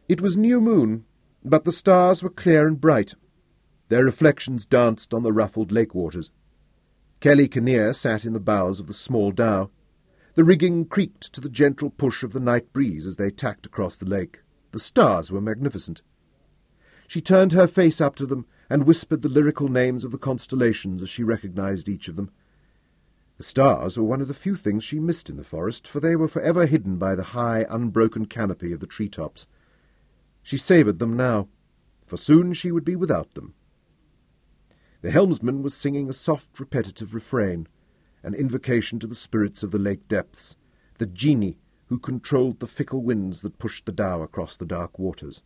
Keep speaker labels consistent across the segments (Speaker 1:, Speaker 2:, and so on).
Speaker 1: It was new moon, but the stars were clear and bright. Their reflections danced on the ruffled lake waters. Kelly Kinnear sat in the bows of the small dhow. The rigging creaked to the gentle push of the night breeze as they tacked across the lake. The stars were magnificent. She turned her face up to them and whispered the lyrical names of the constellations as she recognized each of them. The stars were one of the few things she missed in the forest, for they were forever hidden by the high, unbroken canopy of the tree-tops. She savoured them now, for soon she would be without them. The helmsman was singing a soft, repetitive refrain, an invocation to the spirits of the lake depths, the genie who controlled the fickle winds that pushed the dhow across the dark waters.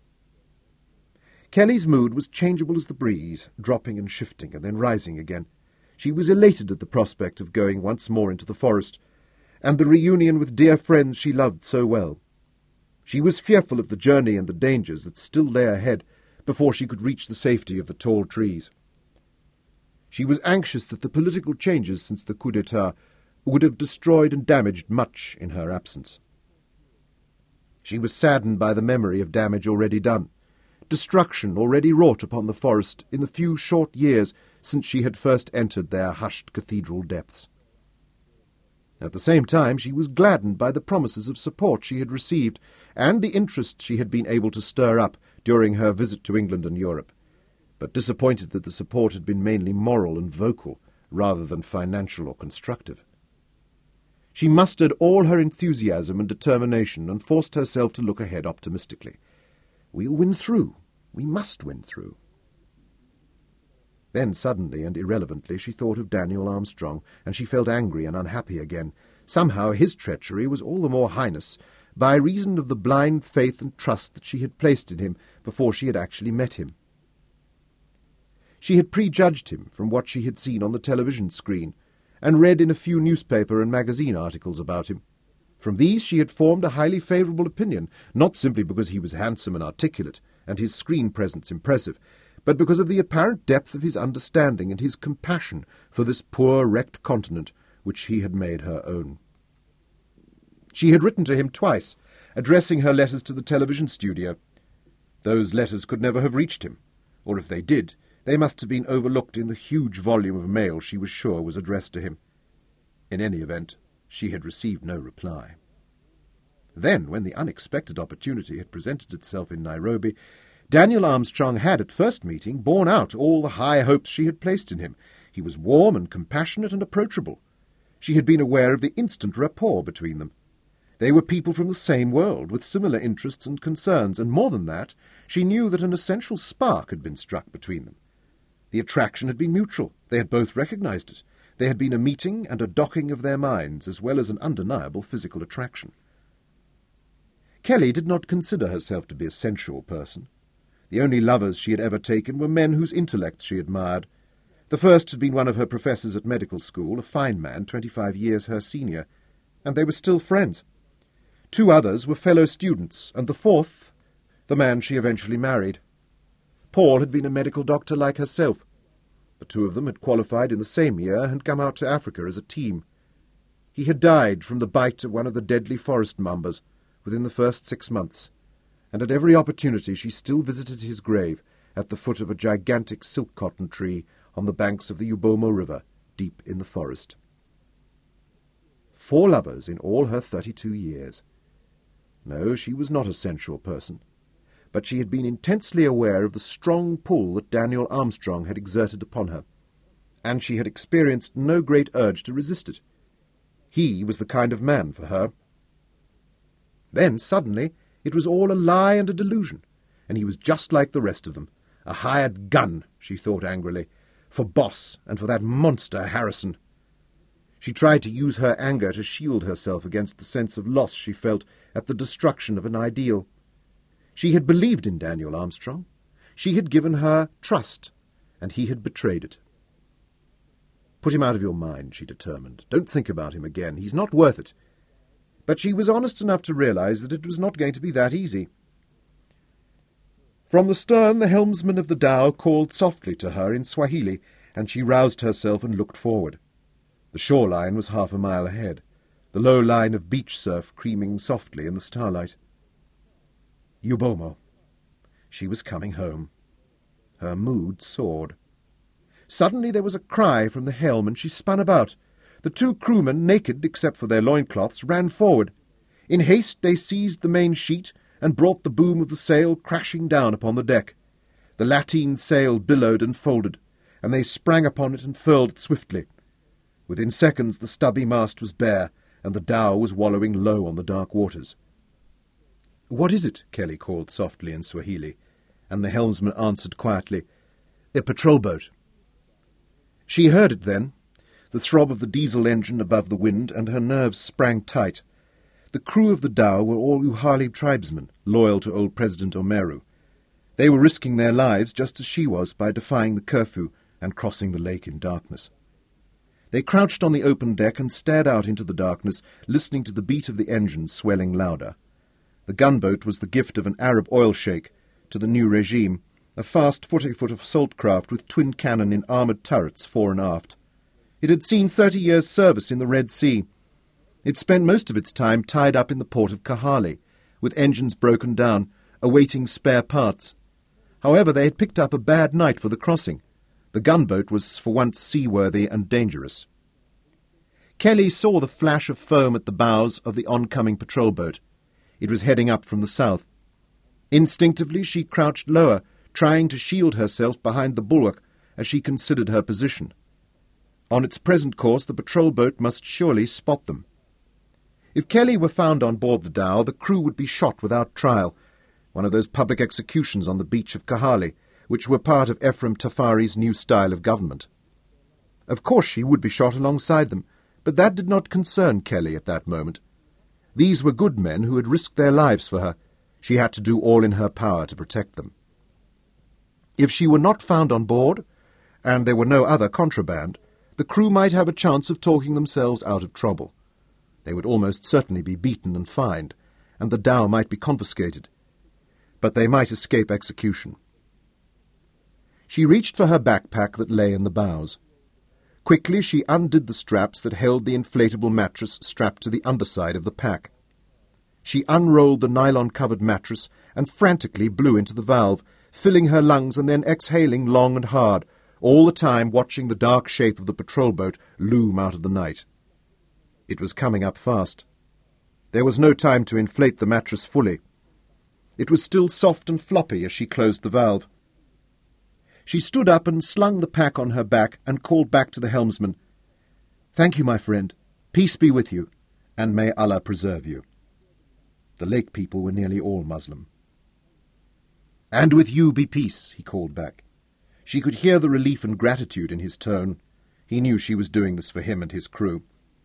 Speaker 1: Kelly's mood was changeable as the breeze, dropping and shifting and then rising again. She was elated at the prospect of going once more into the forest, and the reunion with dear friends she loved so well. She was fearful of the journey and the dangers that still lay ahead before she could reach the safety of the tall trees. She was anxious that the political changes since the coup d'etat would have destroyed and damaged much in her absence. She was saddened by the memory of damage already done, destruction already wrought upon the forest in the few short years since she had first entered their hushed cathedral depths. At the same time, she was gladdened by the promises of support she had received and the interest she had been able to stir up during her visit to England and Europe, but disappointed that the support had been mainly moral and vocal rather than financial or constructive. She mustered all her enthusiasm and determination and forced herself to look ahead optimistically. We'll win through. We must win through. Then suddenly and irrelevantly she thought of Daniel Armstrong, and she felt angry and unhappy again. Somehow his treachery was all the more heinous by reason of the blind faith and trust that she had placed in him before she had actually met him. She had prejudged him from what she had seen on the television screen, and read in a few newspaper and magazine articles about him. From these she had formed a highly favourable opinion, not simply because he was handsome and articulate, and his screen presence impressive, but because of the apparent depth of his understanding and his compassion for this poor wrecked continent which he had made her own. She had written to him twice, addressing her letters to the television studio. Those letters could never have reached him, or if they did, they must have been overlooked in the huge volume of mail she was sure was addressed to him. In any event, she had received no reply. Then, when the unexpected opportunity had presented itself in Nairobi, Daniel Armstrong had, at first meeting, borne out all the high hopes she had placed in him. He was warm and compassionate and approachable. She had been aware of the instant rapport between them. They were people from the same world, with similar interests and concerns, and more than that, she knew that an essential spark had been struck between them. The attraction had been mutual. They had both recognized it. There had been a meeting and a docking of their minds, as well as an undeniable physical attraction. Kelly did not consider herself to be a sensual person. The only lovers she had ever taken were men whose intellects she admired. The first had been one of her professors at medical school, a fine man, 25 years her senior, and they were still friends. 2 others were fellow students, and the fourth, the man she eventually married. Paul had been a medical doctor like herself. The 2 of them had qualified in the same year and come out to Africa as a team. He had died from the bite of one of the deadly forest mambas within the first 6 months, and at every opportunity she still visited his grave at the foot of a gigantic silk-cotton tree on the banks of the Ubomo River, deep in the forest. 4 lovers in all her 32 years. No, she was not a sensual person, but she had been intensely aware of the strong pull that Daniel Armstrong had exerted upon her, and she had experienced no great urge to resist it. He was the kind of man for her. Then, suddenly, it was all a lie and a delusion, and he was just like the rest of them, a hired gun, she thought angrily, for Boss and for that monster Harrison. She tried to use her anger to shield herself against the sense of loss she felt at the destruction of an ideal. She had believed in Daniel Armstrong. She had given her trust, and he had betrayed it. Put him out of your mind, she determined. Don't think about him again. He's not worth it. But she was honest enough to realize that it was not going to be that easy. From the stern, the helmsman of the dhow called softly to her in Swahili, and she roused herself and looked forward. The shoreline was half a mile ahead, the low line of beach surf creaming softly in the starlight. Yubomo. She was coming home. Her mood soared. Suddenly there was a cry from the helm, and she spun about. The two crewmen, naked except for their loincloths, ran forward. In haste they seized the main sheet and brought the boom of the sail crashing down upon the deck. The lateen sail billowed and folded, and they sprang upon it and furled it swiftly. Within seconds the stubby mast was bare, and the dhow was wallowing low on the dark waters. "What is it?" Kelly called softly in Swahili, and the helmsman answered quietly, "A patrol boat." She heard it then, the throb of the diesel engine above the wind, and her nerves sprang tight. The crew of the dhow were all Uhali tribesmen, loyal to old President Omeru. They were risking their lives just as she was by defying the curfew and crossing the lake in darkness. They crouched on the open deck and stared out into the darkness, listening to the beat of the engines swelling louder. The gunboat was the gift of an Arab oil sheikh to the new regime, a fast 40-foot assault craft with twin cannon in armoured turrets fore and aft. It had seen 30 years' service in the Red Sea. It spent most of its time tied up in the port of Kahale, with engines broken down, awaiting spare parts. However, they had picked up a bad night for the crossing. The gunboat was for once seaworthy and dangerous. Kelly saw the flash of foam at the bows of the oncoming patrol boat. It was heading up from the south. Instinctively she crouched lower, trying to shield herself behind the bulwark as she considered her position. On its present course the patrol boat must surely spot them. If Kelly were found on board the dhow, the crew would be shot without trial, one of those public executions on the beach of Kahale, which were part of Ephraim Tafari's new style of government. Of course she would be shot alongside them, but that did not concern Kelly at that moment. These were good men who had risked their lives for her. She had to do all in her power to protect them. If she were not found on board, and there were no other contraband, the crew might have a chance of talking themselves out of trouble. They would almost certainly be beaten and fined, and the dhow might be confiscated. But they might escape execution. She reached for her backpack that lay in the bows. Quickly she undid the straps that held the inflatable mattress strapped to the underside of the pack. She unrolled the nylon-covered mattress and frantically blew into the valve, filling her lungs and then exhaling long and hard, all the time watching the dark shape of the patrol boat loom out of the night. It was coming up fast. There was no time to inflate the mattress fully. It was still soft and floppy as she closed the valve. She stood up and slung the pack on her back and called back to the helmsman, "Thank you, my friend. Peace be with you, and may Allah preserve you." The lake people were nearly all Muslim. "And with you be peace," he called back. She could hear the relief and gratitude in his tone. He knew she was doing this for him and his crew.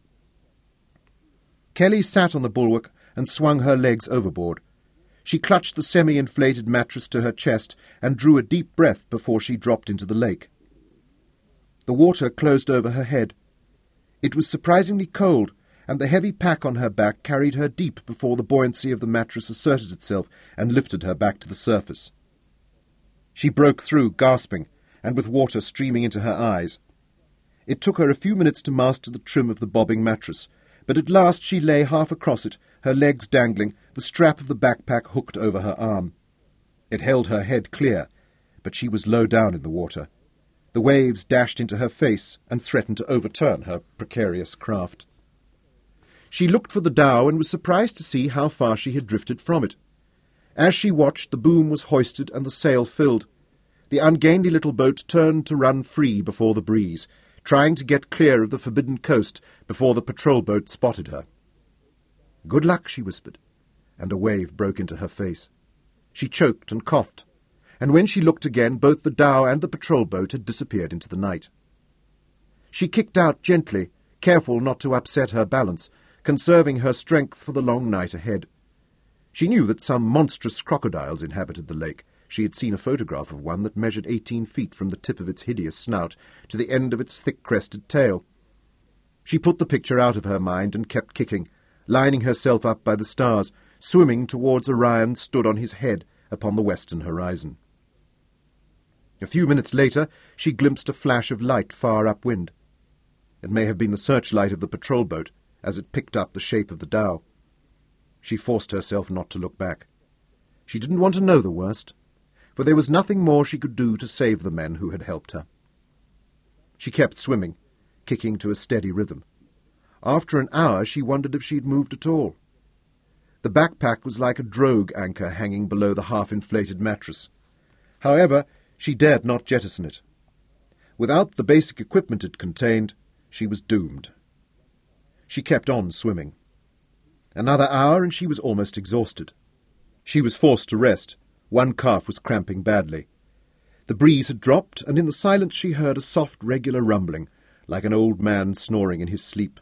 Speaker 1: Kelly sat on the bulwark and swung her legs overboard. She clutched the semi-inflated mattress to her chest and drew a deep breath before she dropped into the lake. The water closed over her head. It was surprisingly cold, and the heavy pack on her back carried her deep before the buoyancy of the mattress asserted itself and lifted her back to the surface. She broke through, gasping, and with water streaming into her eyes. It took her a few minutes to master the trim of the bobbing mattress, but at last she lay half across it, her legs dangling, the strap of the backpack hooked over her arm. It held her head clear, but she was low down in the water. The waves dashed into her face and threatened to overturn her precarious craft. She looked for the dhow and was surprised to see how far she had drifted from it. As she watched, the boom was hoisted and the sail filled. The ungainly little boat turned to run free before the breeze, trying to get clear of the forbidden coast before the patrol boat spotted her. "Good luck," she whispered, and a wave broke into her face. She choked and coughed, and when she looked again, both the dhow and the patrol boat had disappeared into the night. She kicked out gently, careful not to upset her balance, conserving her strength for the long night ahead. She knew that some monstrous crocodiles inhabited the lake. She had seen a photograph of one that measured 18 feet from the tip of its hideous snout to the end of its thick-crested tail. She put the picture out of her mind and kept kicking, lining herself up by the stars, swimming towards Orion stood on his head upon the western horizon. A few minutes later she glimpsed a flash of light far upwind. It may have been the searchlight of the patrol boat as it picked up the shape of the dhow. She forced herself not to look back. She didn't want to know the worst, for there was nothing more she could do to save the men who had helped her. She kept swimming, kicking to a steady rhythm. After an hour she wondered if she'd moved at all. The backpack was like a drogue anchor hanging below the half-inflated mattress. However, she dared not jettison it. Without the basic equipment it contained, she was doomed. She kept on swimming. Another hour and she was almost exhausted. She was forced to rest. One calf was cramping badly. The breeze had dropped, and in the silence she heard a soft, regular rumbling, like an old man snoring in his sleep.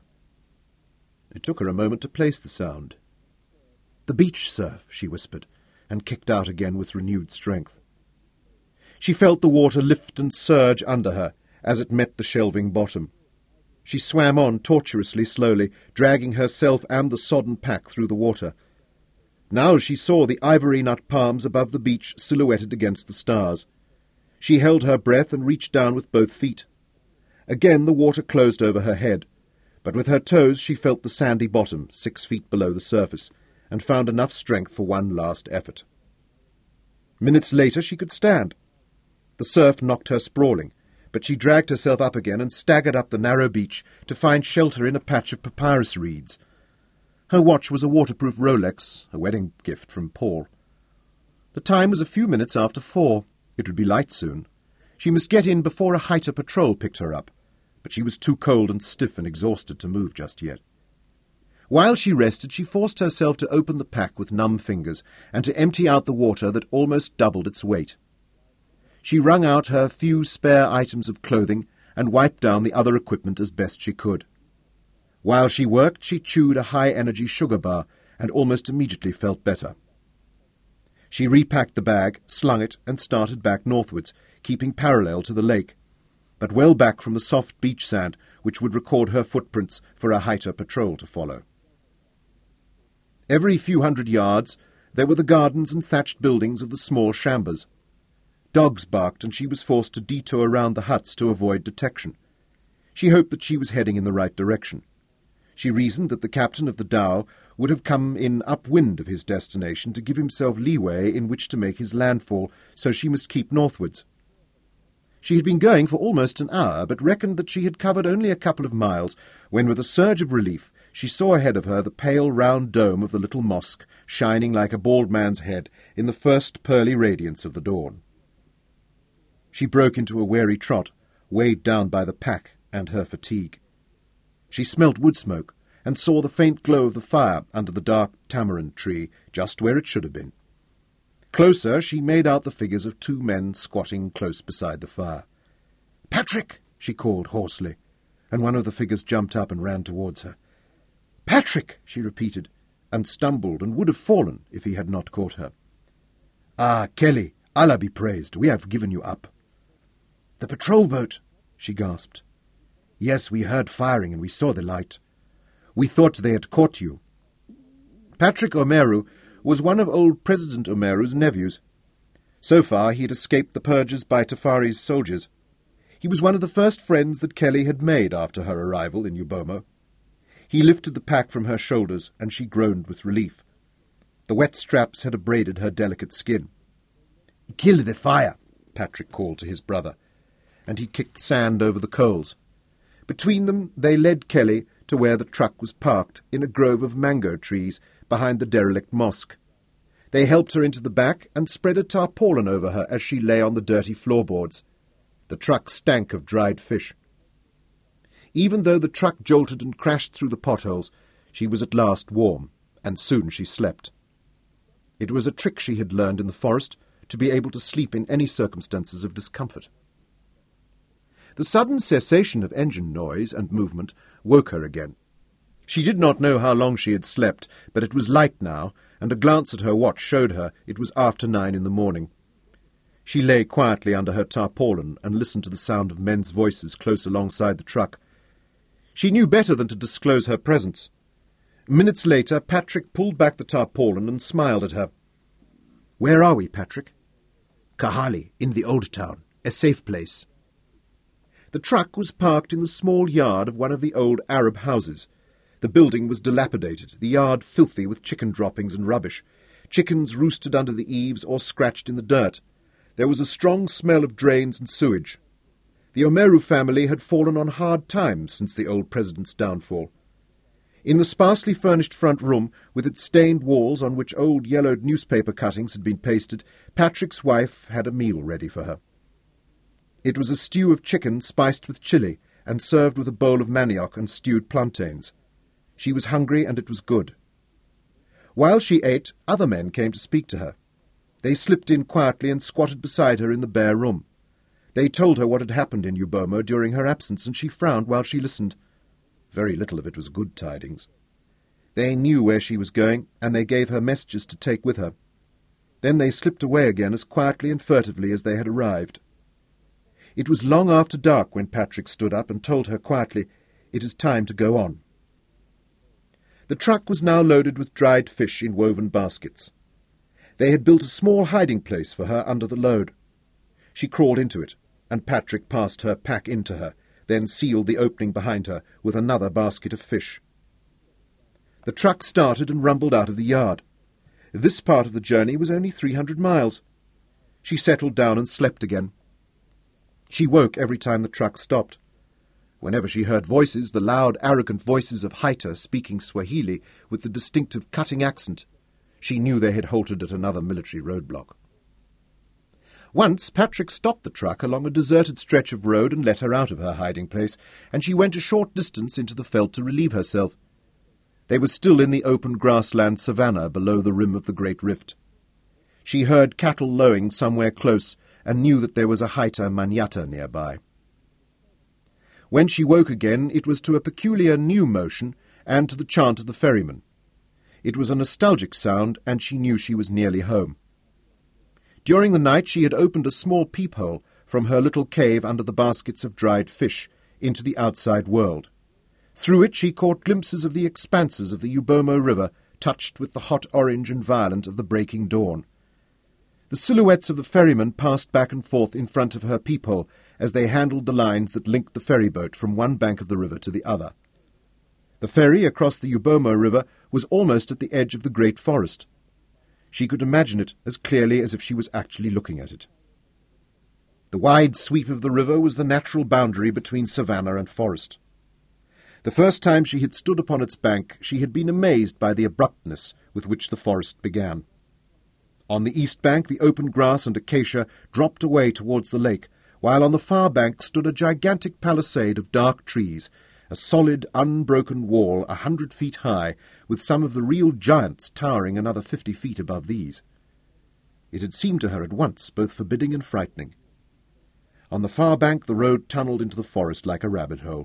Speaker 1: It took her a moment to place the sound. "The beach surf," she whispered, and kicked out again with renewed strength. She felt the water lift and surge under her as it met the shelving bottom. She swam on tortuously slowly, dragging herself and the sodden pack through the water. Now she saw the ivory nut palms above the beach silhouetted against the stars. She held her breath and reached down with both feet. Again the water closed over her head, but with her toes she felt the sandy bottom 6 feet below the surface, and found enough strength for one last effort. Minutes later she could stand. The surf knocked her sprawling, but she dragged herself up again and staggered up the narrow beach to find shelter in a patch of papyrus reeds. Her watch was a waterproof Rolex, a wedding gift from Paul. The time was a few minutes after 4. It would be light soon. She must get in before a Haita patrol picked her up, but she was too cold and stiff and exhausted to move just yet. While she rested, she forced herself to open the pack with numb fingers and to empty out the water that almost doubled its weight. She wrung out her few spare items of clothing and wiped down the other equipment as best she could. While she worked, she chewed a high-energy sugar bar and almost immediately felt better. She repacked the bag, slung it, and started back northwards, keeping parallel to the lake, but well back from the soft beach sand which would record her footprints for a Haita patrol to follow. Every few hundred yards there were the gardens and thatched buildings of the small shambas. Dogs barked, and she was forced to detour round the huts to avoid detection. She hoped that she was heading in the right direction. She reasoned that the captain of the dhow would have come in upwind of his destination to give himself leeway in which to make his landfall, so she must keep northwards. She had been going for almost an hour, but reckoned that she had covered only a couple of miles, when with a surge of relief she saw ahead of her the pale round dome of the little mosque, shining like a bald man's head in the first pearly radiance of the dawn. She broke into a weary trot, weighed down by the pack and her fatigue. She smelt wood smoke, and saw the faint glow of the fire under the dark tamarind tree, just where it should have been. Closer, she made out the figures of 2 men squatting close beside the fire. "Patrick!" she called hoarsely, and one of the figures jumped up and ran towards her. "Patrick!" she repeated, and stumbled and would have fallen if he had not caught her. "Ah, Kelly, Allah be praised, we have given you up." "The patrol boat," she gasped. "Yes, we heard firing and we saw the light. We thought they had caught you." Patrick Omeru was one of old President Omeru's nephews. So far he had escaped the purges by Tafari's soldiers. He was one of the first friends that Kelly had made after her arrival in Ubomo. He lifted the pack from her shoulders, and she groaned with relief. The wet straps had abraded her delicate skin. "Kill the fire," Patrick called to his brother, and he kicked sand over the coals. Between them they led Kelly to where the truck was parked in a grove of mango trees behind the derelict mosque. They helped her into the back and spread a tarpaulin over her as she lay on the dirty floorboards. The truck stank of dried fish. Even though the truck jolted and crashed through the potholes, she was at last warm, and soon she slept. It was a trick she had learned in the forest, to be able to sleep in any circumstances of discomfort. The sudden cessation of engine noise and movement woke her again. She did not know how long she had slept, but it was light now, and a glance at her watch showed her it was after 9 in the morning. She lay quietly under her tarpaulin and listened to the sound of men's voices close alongside the truck. She knew better than to disclose her presence. Minutes later, Patrick pulled back the tarpaulin and smiled at her. "Where are we, Patrick?" "Kahali, in the old town. A safe place." The truck was parked in the small yard of one of the old Arab houses. The building was dilapidated, the yard filthy with chicken droppings and rubbish. Chickens roosted under the eaves or scratched in the dirt. There was a strong smell of drains and sewage. The Omeru family had fallen on hard times since the old president's downfall. In the sparsely furnished front room, with its stained walls on which old yellowed newspaper cuttings had been pasted, Patrick's wife had a meal ready for her. It was a stew of chicken spiced with chili and served with a bowl of manioc and stewed plantains. She was hungry, and it was good. While she ate, other men came to speak to her. They slipped in quietly and squatted beside her in the bare room. They told her what had happened in Yubomo during her absence, and she frowned while she listened. Very little of it was good tidings. They knew where she was going, and they gave her messages to take with her. Then they slipped away again as quietly and furtively as they had arrived. It was long after dark when Patrick stood up and told her quietly, "It is time to go on." The truck was now loaded with dried fish in woven baskets. They had built a small hiding place for her under the load. She crawled into it, and Patrick passed her pack into her, then sealed the opening behind her with another basket of fish. The truck started and rumbled out of the yard. This part of the journey was only 300 miles. She settled down and slept again. She woke every time the truck stopped. Whenever she heard voices, the loud, arrogant voices of Haita speaking Swahili with the distinctive cutting accent, she knew they had halted at another military roadblock. Once Patrick stopped the truck along a deserted stretch of road and let her out of her hiding place, and she went a short distance into the veldt to relieve herself. They were still in the open grassland savanna below the rim of the great rift. She heard cattle lowing somewhere close and knew that there was a Haita manyatta nearby. When she woke again, it was to a peculiar new motion and to the chant of the ferryman. It was a nostalgic sound, and she knew she was nearly home. During the night she had opened a small peephole from her little cave under the baskets of dried fish into the outside world. Through it she caught glimpses of the expanses of the Yubomo River, touched with the hot orange and violet of the breaking dawn. The silhouettes of the ferrymen passed back and forth in front of her peephole as they handled the lines that linked the ferryboat from one bank of the river to the other. The ferry across the Yubomo River was almost at the edge of the great forest. She could imagine it as clearly as if she was actually looking at it. The wide sweep of the river was the natural boundary between savanna and forest. The first time she had stood upon its bank, she had been amazed by the abruptness with which the forest began. On the east bank, the open grass and acacia dropped away towards the lake, while on the far bank stood a gigantic palisade of dark trees, a solid, unbroken wall 100 feet high, with some of the real giants towering another 50 feet above these. It had seemed to her at once both forbidding and frightening. On the far bank the road tunnelled into the forest like a rabbit hole.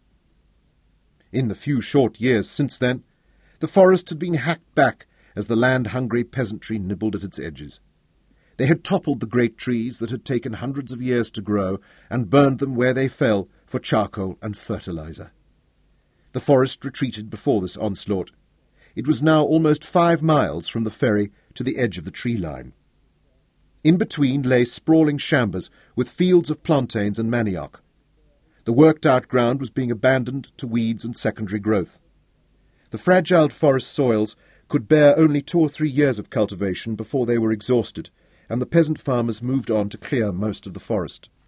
Speaker 1: In the few short years since then, the forest had been hacked back as the land-hungry peasantry nibbled at its edges. They had toppled the great trees that had taken hundreds of years to grow and burned them where they fell for charcoal and fertilizer. The forest retreated before this onslaught. It was now almost 5 miles from the ferry to the edge of the tree line. In between lay sprawling chambers with fields of plantains and manioc. The worked-out ground was being abandoned to weeds and secondary growth. The fragile forest soils could bear only 2 or 3 years of cultivation before they were exhausted, and the peasant farmers moved on to clear most of the forest.